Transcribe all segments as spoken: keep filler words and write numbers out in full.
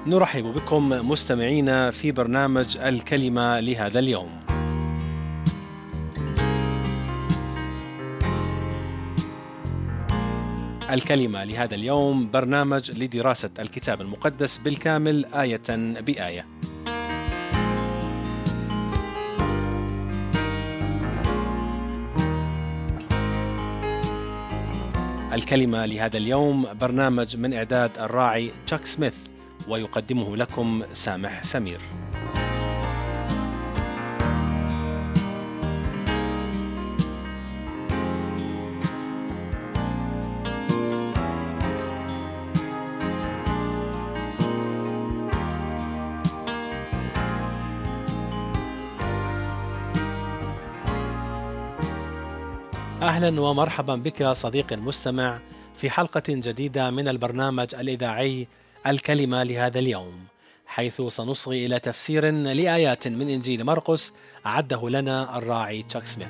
نرحب بكم مستمعينا في برنامج الكلمة لهذا اليوم. الكلمة لهذا اليوم برنامج لدراسة الكتاب المقدس بالكامل آية بآية. الكلمة لهذا اليوم برنامج من إعداد الراعي تشاك سميث، ويقدمه لكم سامح سمير. أهلا ومرحبا بك صديقي المستمع في حلقة جديدة من البرنامج الإذاعي الكلمة لهذا اليوم، حيث سنصغي إلى تفسير لآيات من إنجيل مرقس أعده لنا الراعي تشاك سميث.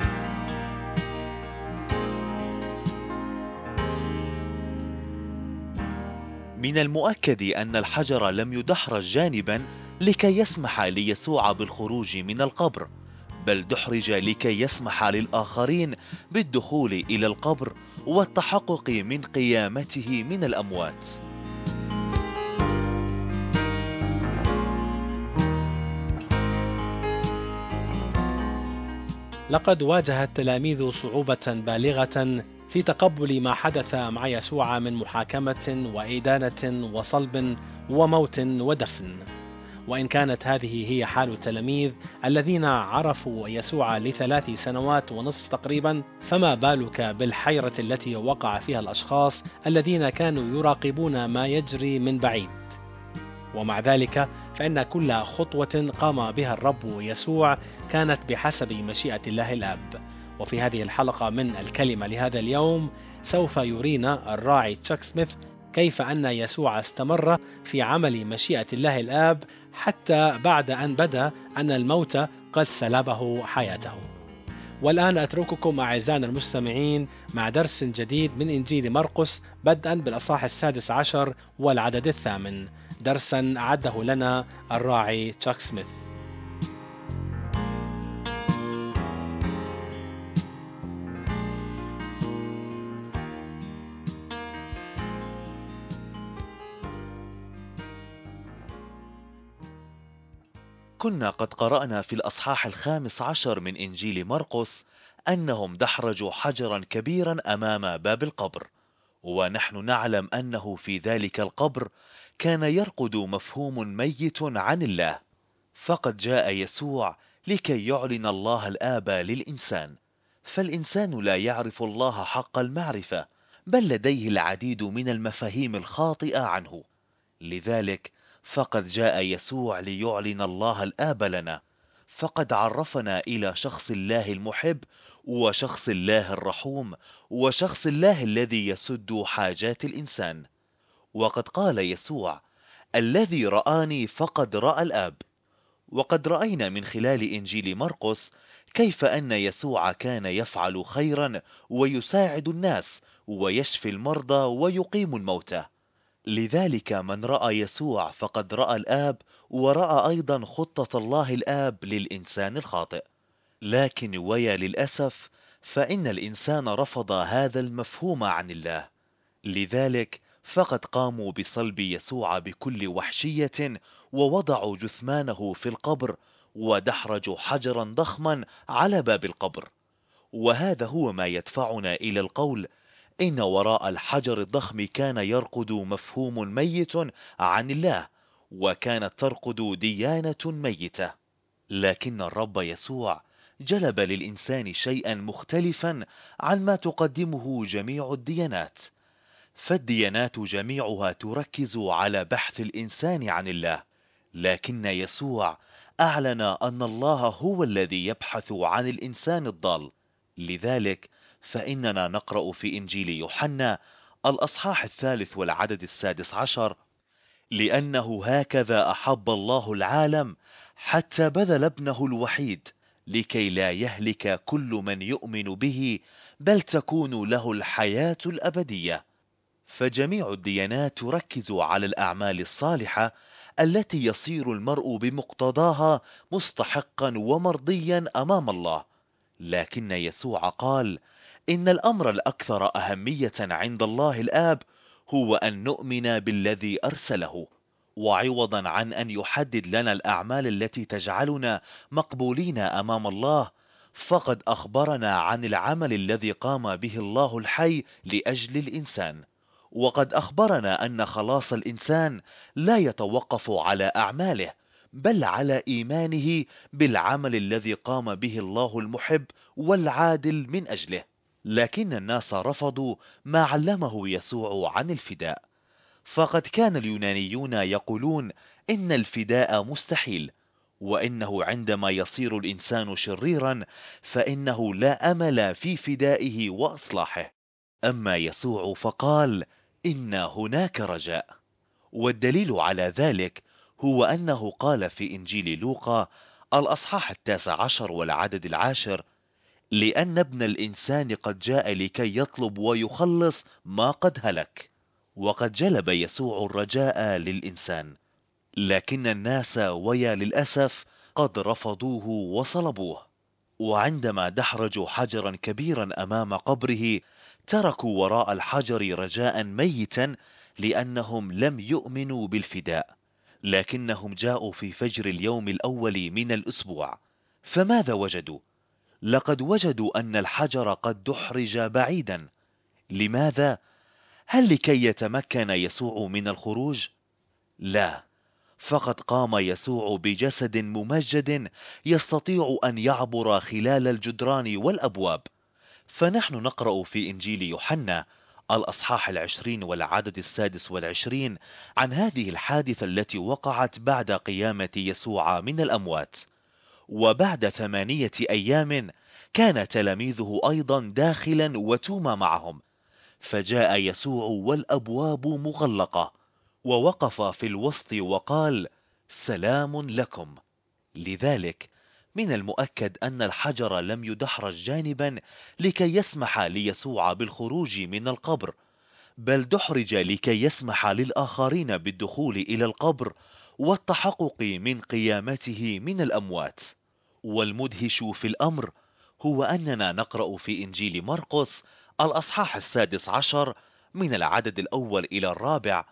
من المؤكد أن الحجر لم يدحرج جانبا لكي يسمح ليسوع بالخروج من القبر، بل دحرج لكي يسمح للآخرين بالدخول إلى القبر والتحقق من قيامته من الأموات. لقد واجه التلاميذ صعوبة بالغة في تقبل ما حدث مع يسوع من محاكمة وإدانة وصلب وموت ودفن. وإن كانت هذه هي حال التلاميذ الذين عرفوا يسوع لثلاث سنوات ونصف تقريبا، فما بالك بالحيرة التي وقع فيها الأشخاص الذين كانوا يراقبون ما يجري من بعيد. ومع ذلك فإن كل خطوة قام بها الرب يسوع كانت بحسب مشيئة الله الآب. وفي هذه الحلقة من الكلمة لهذا اليوم سوف يرينا الراعي تشاك سميث كيف أن يسوع استمر في عمل مشيئة الله الآب حتى بعد أن بدا أن الموت قد سلبه حياته. والآن أترككم أعزائنا المستمعين مع درس جديد من إنجيل مرقس، بدءا بالأصحاح السادس عشر والعدد الثامن، درسا أعده لنا الراعي تشاك سميث. كنا قد قرأنا في الأصحاح الخامس عشر من إنجيل مرقس أنهم دحرجوا حجرا كبيرا أمام باب القبر، ونحن نعلم أنه في ذلك القبر كان يرقد مفهوم ميت عن الله، فقد جاء يسوع لكي يعلن الله الآب للإنسان. فالإنسان لا يعرف الله حق المعرفة، بل لديه العديد من المفاهيم الخاطئة عنه. لذلك فقد جاء يسوع ليعلن الله الآب لنا، فقد عرفنا إلى شخص الله المحب وشخص الله الرحوم وشخص الله الذي يسد حاجات الإنسان. وقد قال يسوع: الذي رآني فقد رأى الآب. وقد رأينا من خلال إنجيل مرقس كيف أن يسوع كان يفعل خيرا ويساعد الناس ويشفي المرضى ويقيم الموتى. لذلك من رأى يسوع فقد رأى الآب، ورأى أيضا خطة الله الآب للإنسان الخاطئ. لكن ويا للأسف فإن الإنسان رفض هذا المفهوم عن الله، لذلك فقد قاموا بصلب يسوع بكل وحشية، ووضعوا جثمانه في القبر، ودحرجوا حجرا ضخما على باب القبر. وهذا هو ما يدفعنا إلى القول إن وراء الحجر الضخم كان يرقد مفهوم ميت عن الله، وكانت ترقد ديانة ميتة. لكن الرب يسوع جلب للإنسان شيئا مختلفا عن ما تقدمه جميع الديانات. فالديانات جميعها تركز على بحث الإنسان عن الله، لكن يسوع أعلن أن الله هو الذي يبحث عن الإنسان الضال. لذلك فإننا نقرأ في إنجيل يوحنا الأصحاح الثالث والعدد السادس عشر: لأنه هكذا أحب الله العالم حتى بذل ابنه الوحيد، لكي لا يهلك كل من يؤمن به، بل تكون له الحياة الأبدية. فجميع الديانات تركز على الأعمال الصالحة التي يصير المرء بمقتضاها مستحقا ومرضيا أمام الله. لكن يسوع قال إن الأمر الأكثر أهمية عند الله الآب هو أن نؤمن بالذي أرسله، وعوضا عن أن يحدد لنا الأعمال التي تجعلنا مقبولين أمام الله، فقد أخبرنا عن العمل الذي قام به الله الحي لأجل الإنسان. وقد أخبرنا أن خلاص الإنسان لا يتوقف على أعماله، بل على إيمانه بالعمل الذي قام به الله المحب والعادل من أجله. لكن الناس رفضوا ما علمه يسوع عن الفداء، فقد كان اليونانيون يقولون إن الفداء مستحيل، وإنه عندما يصير الإنسان شريرا فإنه لا أمل في فدائه وإصلاحه. أما يسوع فقال إن هناك رجاء، والدليل على ذلك هو أنه قال في إنجيل لوقا الأصحاح التاسع عشر والعدد العاشر: لأن ابن الإنسان قد جاء لكي يطلب ويخلص ما قد هلك. وقد جلب يسوع الرجاء للإنسان، لكن الناس ويا للأسف قد رفضوه وصلبوه. وعندما دحرجوا حجرا كبيرا أمام قبره تركوا وراء الحجر رجاء ميتا، لأنهم لم يؤمنوا بالفداء. لكنهم جاءوا في فجر اليوم الأول من الأسبوع، فماذا وجدوا؟ لقد وجدوا أن الحجر قد دحرج بعيدا. لماذا؟ هل لكي يتمكن يسوع من الخروج؟ لا، فقد قام يسوع بجسد ممجد يستطيع أن يعبر خلال الجدران والأبواب. فنحن نقرأ في إنجيل يوحنا الأصحاح العشرين والعدد السادس والعشرين عن هذه الحادثة التي وقعت بعد قيامة يسوع من الأموات. وبعد ثمانية أيام كان تلاميذه أيضا داخلا وتوما معهم، فجاء يسوع والأبواب مغلقة، ووقف في الوسط وقال: سلام لكم. لذلك من المؤكد أن الحجر لم يدحرج جانبا لكي يسمح ليسوع بالخروج من القبر، بل دحرج لكي يسمح للآخرين بالدخول إلى القبر والتحقق من قيامته من الأموات. والمدهش في الأمر هو أننا نقرأ في إنجيل مرقس الأصحاح السادس عشر من العدد الأول إلى الرابع: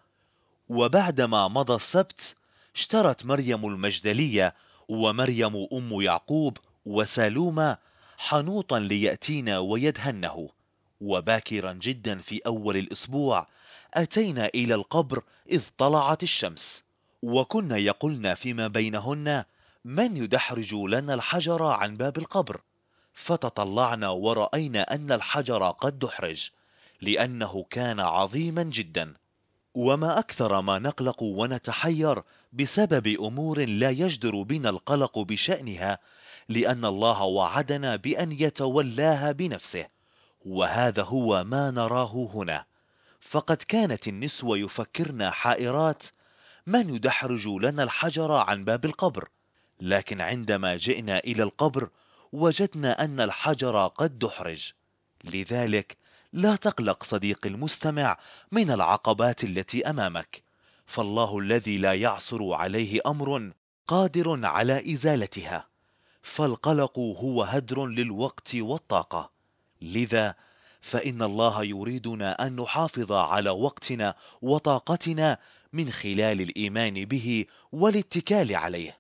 وبعدما مضى السبت اشترت مريم المجدلية ومريم أم يعقوب وسالومة حنوطا ليأتينا ويدهنه. وباكرا جدا في أول الأسبوع أتينا إلى القبر إذ طلعت الشمس، وكنا يقولن فيما بينهن: من يدحرج لنا الحجر عن باب القبر؟ فتطلعنا ورأينا أن الحجر قد دحرج، لأنه كان عظيما جدا. وما أكثر ما نقلق ونتحير بسبب أمور لا يجدر بنا القلق بشأنها، لأن الله وعدنا بأن يتولاها بنفسه. وهذا هو ما نراه هنا. فقد كانت النسوة يفكرن حائرات: من يدحرج لنا الحجر عن باب القبر؟ لكن عندما جئنا إلى القبر وجدنا أن الحجر قد دحرج. لذلك لا تقلق صديقي المستمع من العقبات التي أمامك، فالله الذي لا يعثر عليه أمر قادر على إزالتها. فالقلق هو هدر للوقت والطاقة. لذا فإن الله يريدنا أن نحافظ على وقتنا وطاقتنا من خلال الإيمان به والاتكال عليه.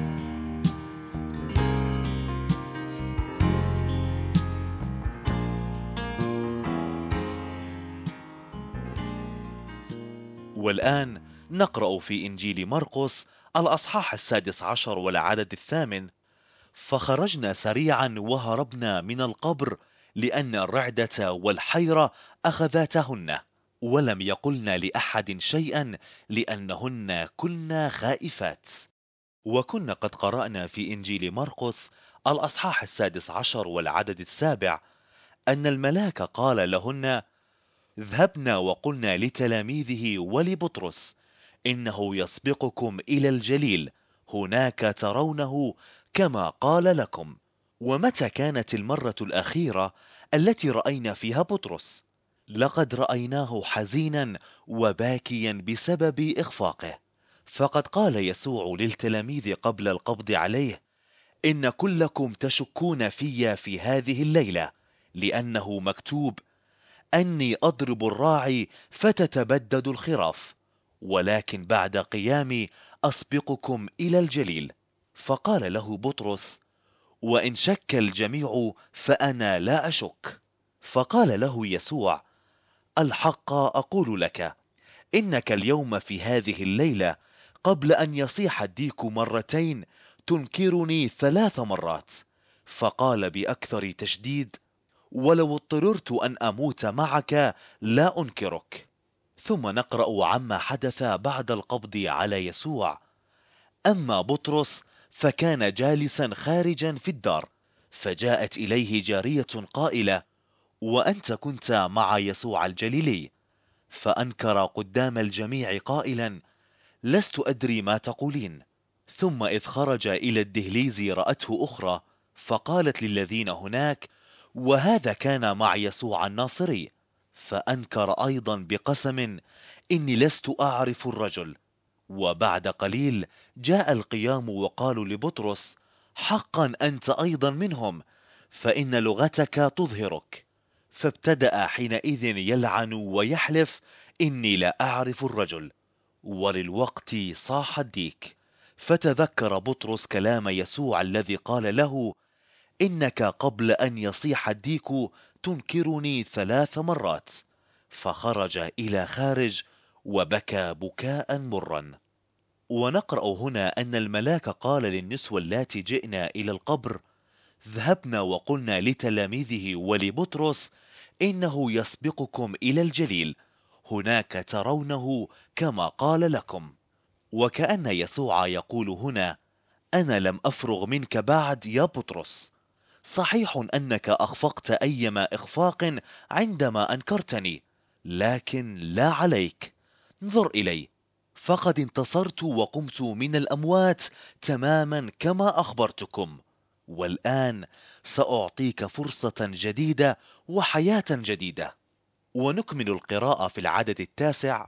والآن نقرأ في إنجيل مرقس الأصحاح السادس عشر والعدد الثامن: فخرجنا سريعا وهربنا من القبر، لأن الرعدة والحيرة أخذتهن، ولم يقلن لأحد شيئا لأنهن كنا خائفات. وكنا قد قرأنا في إنجيل مرقس الأصحاح السادس عشر والعدد السابع أن الملاك قال لهن: اذهبنا وقلنا لتلاميذه ولبطرس إنه يسبقكم إلى الجليل، هناك ترونه كما قال لكم. ومتى كانت المرة الأخيرة التي رأينا فيها بطرس؟ لقد رأيناه حزينا وباكيا بسبب إخفاقه. فقد قال يسوع للتلاميذ قبل القبض عليه: إن كلكم تشكون في في هذه الليلة، لأنه مكتوب: أني أضرب الراعي فتتبدد الخراف، ولكن بعد قيامي أسبقكم إلى الجليل. فقال له بطرس: وإن شك الجميع فأنا لا أشك. فقال له يسوع: الحق أقول لك، إنك اليوم في هذه الليلة قبل أن يصيح الديك مرتين تنكرني ثلاث مرات. فقال بأكثر تشديد: ولو اضطررت أن أموت معك لا أنكرك. ثم نقرأ عما حدث بعد القبض على يسوع. أما بطرس فكان جالسا خارجا في الدار، فجاءت إليه جارية قائلة: وأنت كنت مع يسوع الجليلي. فأنكر قدام الجميع قائلا: لست أدري ما تقولين. ثم إذ خرج إلى الدهليز رأته أخرى، فقالت للذين هناك: وهذا كان مع يسوع الناصري. فأنكر أيضا بقسم: إني لست أعرف الرجل. وبعد قليل جاء القيام وقالوا لبطرس: حقا أنت أيضا منهم، فإن لغتك تظهرك. فابتدأ حينئذ يلعن ويحلف: إني لا أعرف الرجل. وللوقت صاح الديك. فتذكر بطرس كلام يسوع الذي قال له: إنك قبل أن يصيح الديك تنكرني ثلاث مرات. فخرج إلى خارج وبكى بكاء مرا. ونقرأ هنا أن الملاك قال للنسوة اللاتي جئنا إلى القبر: ذهبنا وقلنا لتلاميذه ولبطرس: إنه يسبقكم إلى الجليل، هناك ترونه كما قال لكم. وكأن يسوع يقول هنا: أنا لم أفرغ منك بعد يا بطرس. صحيح أنك أخفقت أيما إخفاق عندما أنكرتني، لكن لا عليك. انظر إلي، فقد انتصرت وقمت من الأموات تماما كما أخبرتكم. والآن سأعطيك فرصة جديدة وحياة جديدة. ونكمل القراءة في العدد التاسع.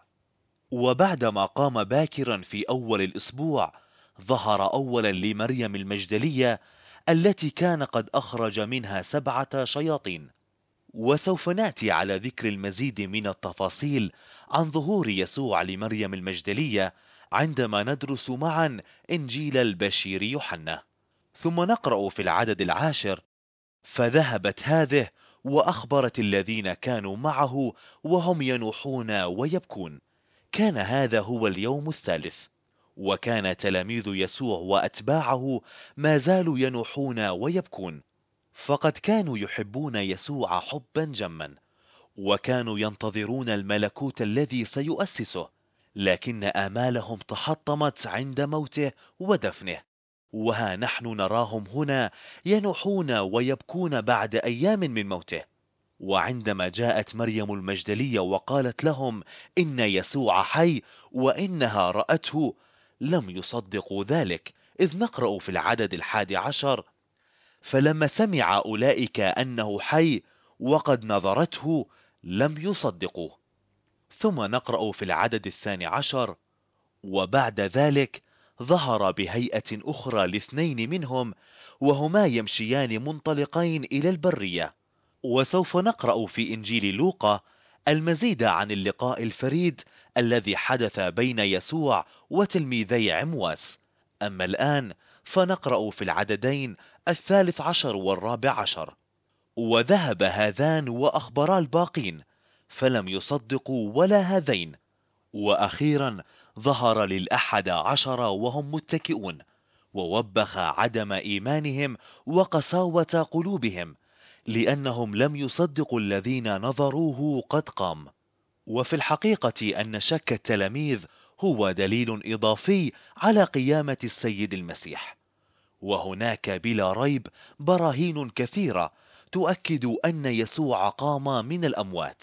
وبعدما قام باكرا في أول الأسبوع، ظهر أولا لمريم المجدلية التي كان قد أخرج منها سبعة شياطين. وسوف نأتي على ذكر المزيد من التفاصيل عن ظهور يسوع لمريم المجدلية عندما ندرس معا إنجيل البشير يوحنا. ثم نقرأ في العدد العاشر: فذهبت هذه وأخبرت الذين كانوا معه وهم ينوحون ويبكون. كان هذا هو اليوم الثالث، وكان تلاميذ يسوع وأتباعه ما زالوا ينوحون ويبكون، فقد كانوا يحبون يسوع حبا جما، وكانوا ينتظرون الملكوت الذي سيؤسسه، لكن آمالهم تحطمت عند موته ودفنه. وها نحن نراهم هنا ينوحون ويبكون بعد أيام من موته. وعندما جاءت مريم المجدلية وقالت لهم إن يسوع حي وإنها رأته، لم يصدقوا ذلك، إذ نقرأ في العدد الحادي عشر: فلما سمع أولئك أنه حي وقد نظرته لم يصدقوا. ثم نقرأ في العدد الثاني عشر: وبعد ذلك ظهر بهيئة أخرى لاثنين منهم وهما يمشيان منطلقين إلى البرية. وسوف نقرأ في إنجيل لوقا المزيد عن اللقاء الفريد الذي حدث بين يسوع وتلميذي عمواس. أما الآن فنقرأ في العددين الثالث عشر والرابع عشر: وذهب هذان وأخبرا الباقين، فلم يصدقوا ولا هذين. وأخيرا ظهر للأحد عشر وهم متكئون، ووبخ عدم إيمانهم وقساوة قلوبهم، لأنهم لم يصدقوا الذين نظروه قد قام. وفي الحقيقة أن شك التلاميذ هو دليل إضافي على قيامة السيد المسيح، وهناك بلا ريب براهين كثيرة تؤكد أن يسوع قام من الأموات.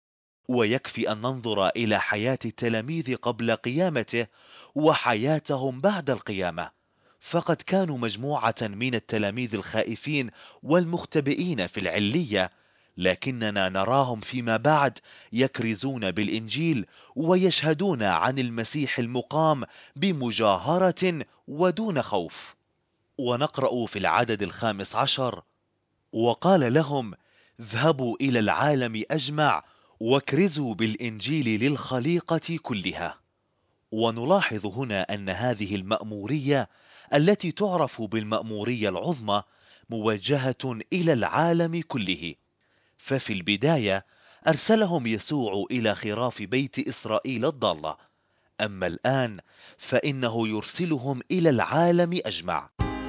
ويكفي أن ننظر إلى حياة التلاميذ قبل قيامته وحياتهم بعد القيامة، فقد كانوا مجموعة من التلاميذ الخائفين والمختبئين في العلية، لكننا نراهم فيما بعد يكرزون بالإنجيل ويشهدون عن المسيح المقام بمجاهرة ودون خوف. ونقرأ في العدد الخامس عشر: وقال لهم: اذهبوا إلى العالم أجمع واكرزوا بالإنجيل للخليقة كلها. ونلاحظ هنا أن هذه المأمورية التي تعرف بالمأمورية العظمى موجهة إلى العالم كله، ففي البداية أرسلهم يسوع إلى خراف بيت إسرائيل الضالة، أما الآن فإنه يرسلهم إلى العالم أجمع.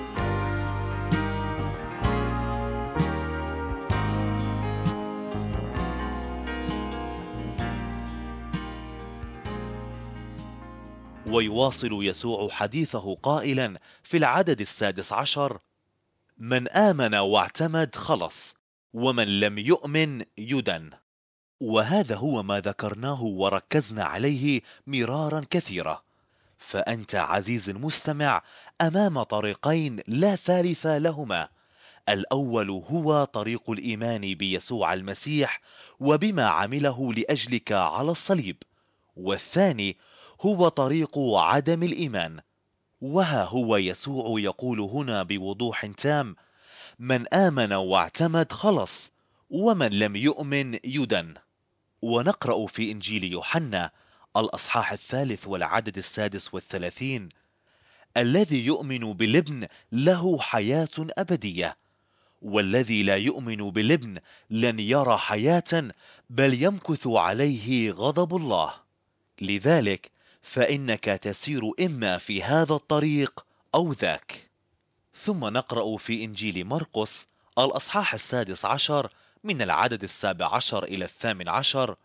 ويواصل يسوع حديثه قائلا في العدد السادس عشر: من آمن واعتمد خلص، ومن لم يؤمن يدن. وهذا هو ما ذكرناه وركزنا عليه مرارا كثيرة. فأنت عزيزي المستمع أمام طريقين لا ثالث لهما. الأول هو طريق الإيمان بيسوع المسيح وبما عمله لأجلك على الصليب، والثاني هو طريق عدم الإيمان. وها هو يسوع يقول هنا بوضوح تام: من آمن واعتمد خلص، ومن لم يؤمن يدن. ونقرأ في إنجيل يوحنا الأصحاح الثالث والعدد السادس والثلاثين: الذي يؤمن بالابن له حياة أبدية، والذي لا يؤمن بالابن لن يرى حياة، بل يمكث عليه غضب الله. لذلك فإنك تسير إما في هذا الطريق أو ذاك. ثم نقرأ في إنجيل مرقس الأصحاح السادس عشر من العدد السابع عشر إلى الثامن عشر: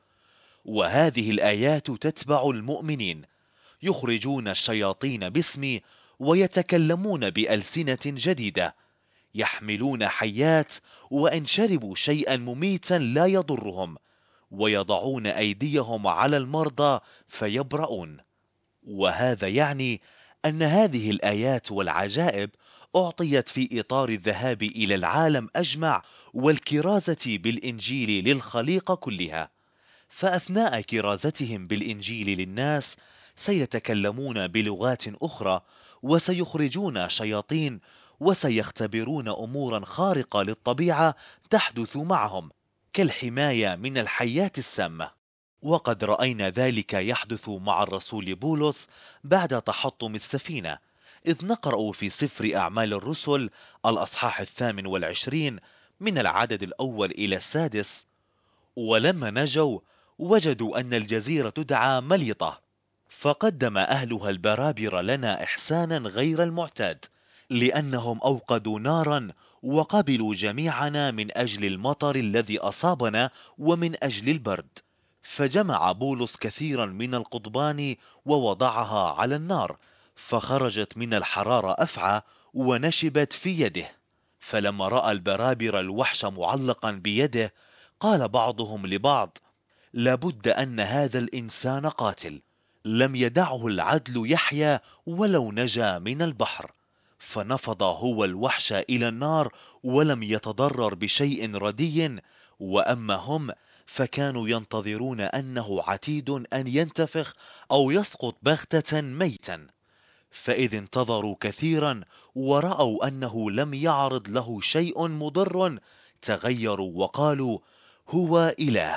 وهذه الآيات تتبع المؤمنين، يخرجون الشياطين باسمي، ويتكلمون بألسنة جديدة، يحملون حيات، وإن شربوا شيئا مميتا لا يضرهم، ويضعون أيديهم على المرضى فيبرؤون. وهذا يعني أن هذه الآيات والعجائب أعطيت في إطار الذهاب إلى العالم أجمع والكرازة بالإنجيل للخليقة كلها. فأثناء كرازتهم بالإنجيل للناس سيتكلمون بلغات أخرى، وسيخرجون شياطين، وسيختبرون أمورا خارقة للطبيعة تحدث معهم، كالحماية من الحيات السامة. وقد رأينا ذلك يحدث مع الرسول بولس بعد تحطم السفينة، إذ نقرأ في سفر أعمال الرسل الأصحاح الثامن والعشرين من العدد الأول إلى السادس: ولما نجوا وجدوا أن الجزيرة تدعى مليطة، فقدم أهلها البرابر لنا إحسانا غير المعتاد، لأنهم أوقدوا نارا وقبلوا جميعنا من أجل المطر الذي أصابنا ومن أجل البرد. فجمع بولس كثيرا من القضبان ووضعها على النار، فخرجت من الحرارة أفعى ونشبت في يده. فلما رأى البرابر الوحش معلقا بيده، قال بعضهم لبعض: لابد أن هذا الإنسان قاتل، لم يدعه العدل يحيى ولو نجا من البحر. فنفض هو الوحش إلى النار ولم يتضرر بشيء ردي، وأما هم فكانوا ينتظرون أنه عتيد أن ينتفخ أو يسقط بغتة ميتا. فإذ انتظروا كثيرا ورأوا أنه لم يعرض له شيء مضر، تغيروا وقالوا: هو إله.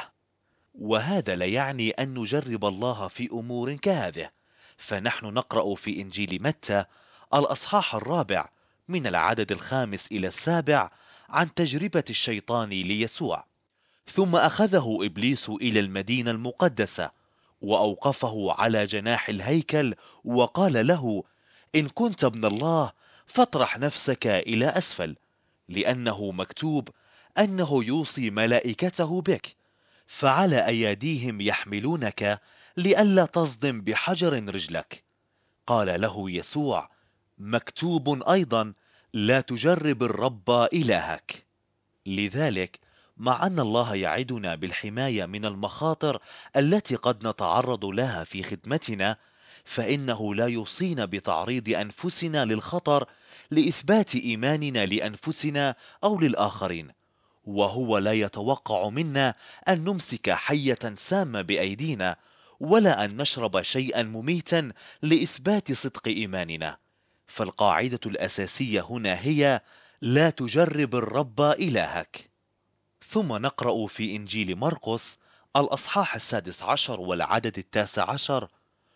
وهذا لا يعني أن نجرب الله في أمور كهذه. فنحن نقرأ في إنجيل متى الأصحاح الرابع من العدد الخامس إلى السابع عن تجربة الشيطان ليسوع: ثم أخذه إبليس إلى المدينة المقدسة، وأوقفه على جناح الهيكل، وقال له: إن كنت ابن الله فاطرح نفسك إلى أسفل، لأنه مكتوب أنه يوصي ملائكته بك، فعلى أيديهم يحملونك، لئلا تصدم بحجر رجلك. قال له يسوع: مكتوب أيضا: لا تجرب الرب إلهك. لذلك مع أن الله يعدنا بالحماية من المخاطر التي قد نتعرض لها في خدمتنا، فإنه لا يوصينا بتعريض أنفسنا للخطر لإثبات إيماننا لأنفسنا أو للآخرين، وهو لا يتوقع منا أن نمسك حية سامة بأيدينا ولا أن نشرب شيئا مميتا لإثبات صدق إيماننا. فالقاعدة الأساسية هنا هي: لا تجرب الرب إلهك. ثم نقرأ في إنجيل مرقس الأصحاح السادس عشر والعدد التاسع عشر: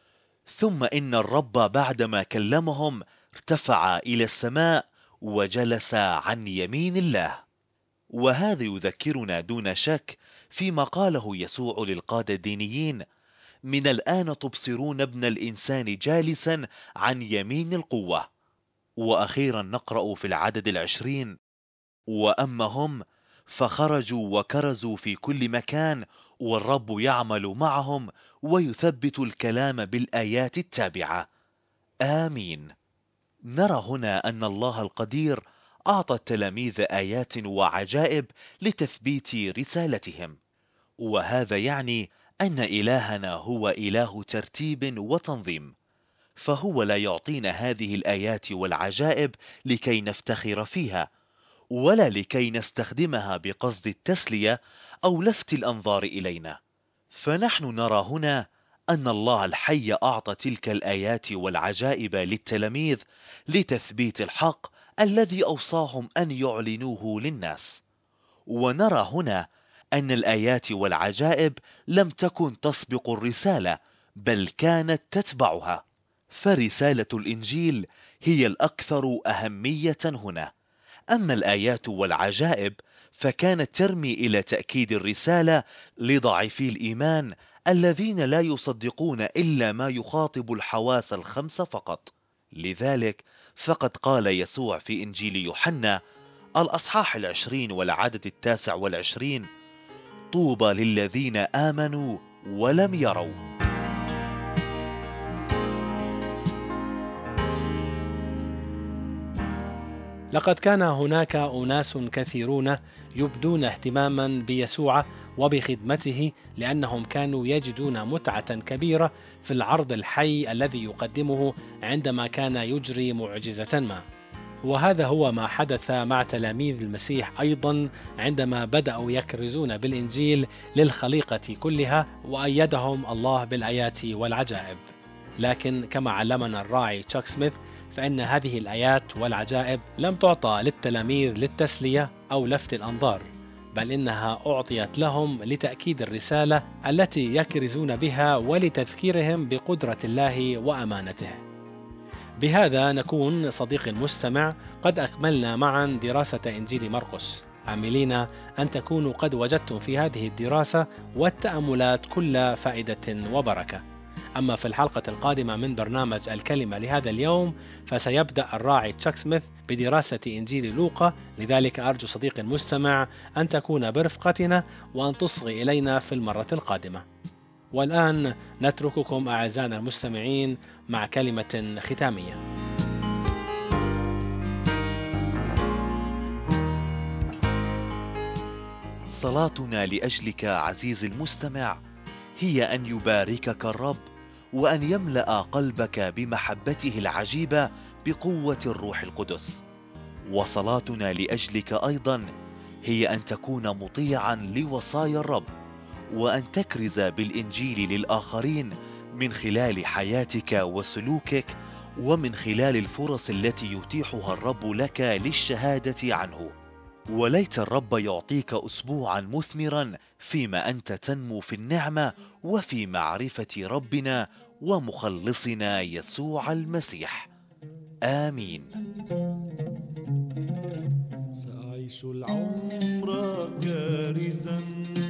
ثم إن الرب بعدما كلمهم ارتفع إلى السماء وجلس عن يمين الله. وهذا يذكرنا دون شك فيما قاله يسوع للقادة الدينيين: من الآن تبصرون ابن الإنسان جالسا عن يمين القوة. وأخيرا نقرأ في العدد العشرين: وأما هم فخرجوا وكرزوا في كل مكان والرب يعمل معهم ويثبت الكلام بالآيات التابعة. آمين. نرى هنا أن الله القدير أعطى التلاميذ آيات وعجائب لتثبيت رسالتهم، وهذا يعني أن إلهنا هو إله ترتيب وتنظيم، فهو لا يعطينا هذه الآيات والعجائب لكي نفتخر فيها، ولا لكي نستخدمها بقصد التسلية أو لفت الأنظار إلينا. فنحن نرى هنا أن الله الحي أعطى تلك الآيات والعجائب للتلاميذ لتثبيت الحق الذي أوصاهم أن يعلنوه للناس. ونرى هنا أن الآيات والعجائب لم تكن تسبق الرسالة، بل كانت تتبعها. فرسالة الإنجيل هي الأكثر أهمية هنا. أما الآيات والعجائب فكانت ترمي إلى تأكيد الرسالة لضعيفي الإيمان الذين لا يصدقون إلا ما يخاطب الحواس الخمس فقط. لذلك فقد قال يسوع في إنجيل يوحنا الأصحاح العشرين والعدد التاسع والعشرين: طوبى للذين آمنوا ولم يروا. لقد كان هناك أناس كثيرون يبدون اهتماما بيسوع وبخدمته، لأنهم كانوا يجدون متعة كبيرة في العرض الحي الذي يقدمه عندما كان يجري معجزة ما. وهذا هو ما حدث مع تلاميذ المسيح أيضا عندما بدأوا يكرزون بالإنجيل للخليقة كلها، وأيدهم الله بالآيات والعجائب. لكن كما علمنا الراعي تشاك سميث، فإن هذه الآيات والعجائب لم تعطى للتلاميذ للتسلية أو لفت الأنظار، بل إنها أعطيت لهم لتأكيد الرسالة التي يكرزون بها ولتذكيرهم بقدرة الله وأمانته. بهذا نكون صديقي المستمع قد أكملنا معا دراسة إنجيل مرقس، عاملين أن تكونوا قد وجدتم في هذه الدراسة والتأملات كل فائدة وبركة. أما في الحلقة القادمة من برنامج الكلمة لهذا اليوم فسيبدأ الراعي تشاك سميث بدراسة إنجيل لوقا، لذلك أرجو صديقي المستمع أن تكون برفقتنا وأن تصغي إلينا في المرة القادمة. والآن نترككم أعزائنا المستمعين مع كلمة ختامية. صلاتنا لأجلك عزيزي المستمع هي أن يباركك الرب وأن يملأ قلبك بمحبته العجيبة بقوة الروح القدس. وصلاتنا لأجلك أيضا هي أن تكون مطيعا لوصايا الرب، وأن تكرز بالإنجيل للآخرين من خلال حياتك وسلوكك، ومن خلال الفرص التي يتيحها الرب لك للشهادة عنه. وليت الرب يعطيك أسبوعا مثمرا فيما أنت تنمو في النعمة وفي معرفة ربنا ومخلصنا يسوع المسيح. آمين. سأعيش العمر كارزا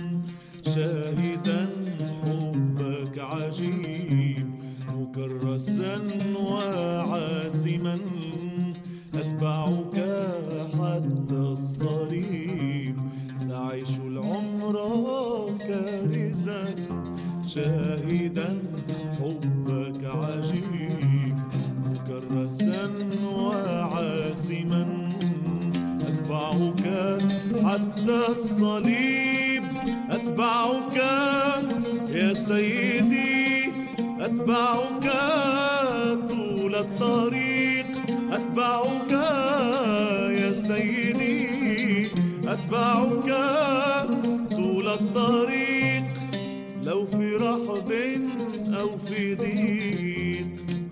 شاهدا حبك عجيب، مكرسا وعازما أتبعك حتى الصليب. سأعيش العمر كارزا شاهدا حبك عجيب، مكرسا وعازما أتبعك حتى الصليب. أتبعك يا سيدي، أتبعك طول الطريق. أتبعك يا سيدي، أتبعك طول الطريق لو في رحب أو في ضيق.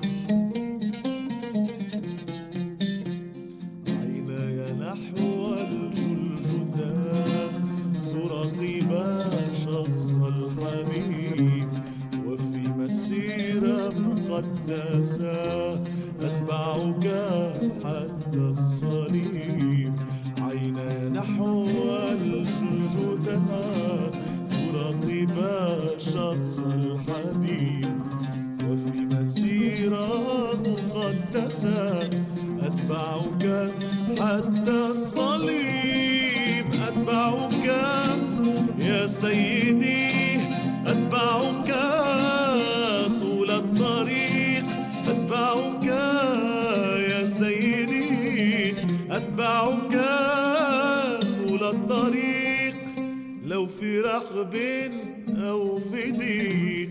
عيناي نحو الجلجثة تراقب شخص الحبيب، وفي مسيرة مقدسة أتبعك حتى الصليب. عيناي نحو الجلجثة تراقب شخص الحبيب، وفي مسيرة مقدسة أتبعك حتى الصليب. أتبعك يا سيدي، أتبعك طول الطريق. أتبعك يا سيدي، أتبعك طول الطريق لو في رحب أو في ضيق.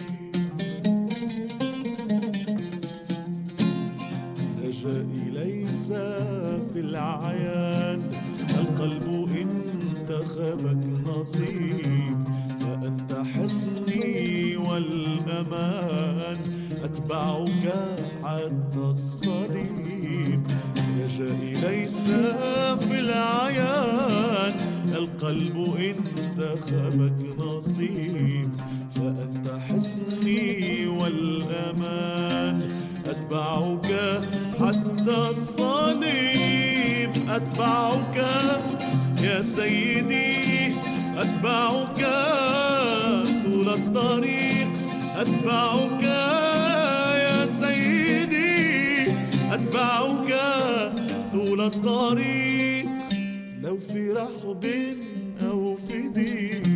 رجائي ليس في العيان، القلب انتخبك نصيب، فأنت حصني والأمان، أتبعك حتى الصليب. رجائي ليس في العيان، القلب انتخبك نصيب، فأنت حصني والأمان، أتبعك حتى الصليب. أتبعك يا سيدي، أتبعك طول الطريق. أتبعك يا سيدي، أتبعك طول الطريق لو في رحب أو في ضيق.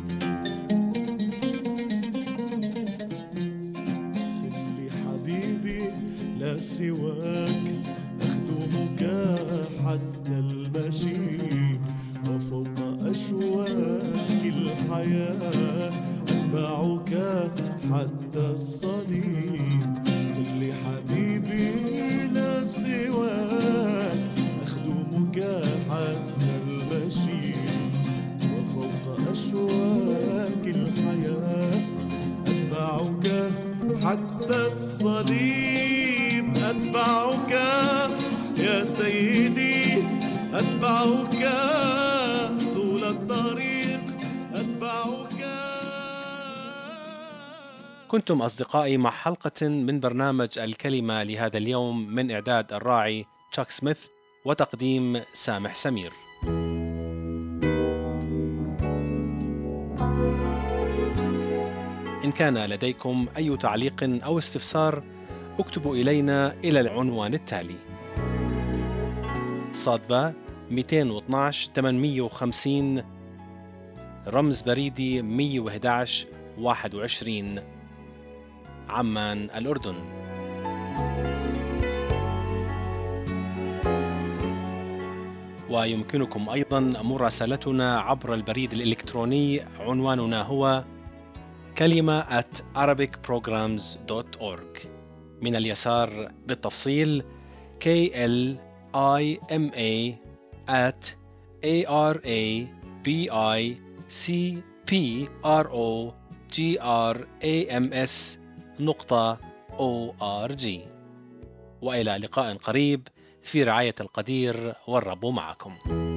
خلي حبيبي لا سواك، أخدمك حتى المشيب، وفوق أشواك الحياة أتبعك حتى الصليب. خلي حبيبي لا سواك، أخدمك حتى المشيب، وفوق أشواك الحياة أتبعك حتى الصليب. أتبعك يا سيدي، أتبعك طول الطريق. أتبعك. كنتم أصدقائي مع حلقة من برنامج الكلمة لهذا اليوم، من إعداد الراعي تشاك سميث وتقديم سامح سمير. إن كان لديكم أي تعليق أو استفسار اكتبوا إلينا إلى العنوان التالي: صادبة مئتين واثناشر ثمانمئة وخمسين، رمز بريدي مئة وأحد عشر واحد وعشرين، عمان الأردن. ويمكنكم أيضا مراسلتنا عبر البريد الإلكتروني، عنواننا هو كلمة at arabic programs dot org. من اليسار بالتفصيل K L I M A at A R A B I C P R O G R A M S نقطة O R G. وإلى لقاء قريب في رعاية القدير، والرب معكم.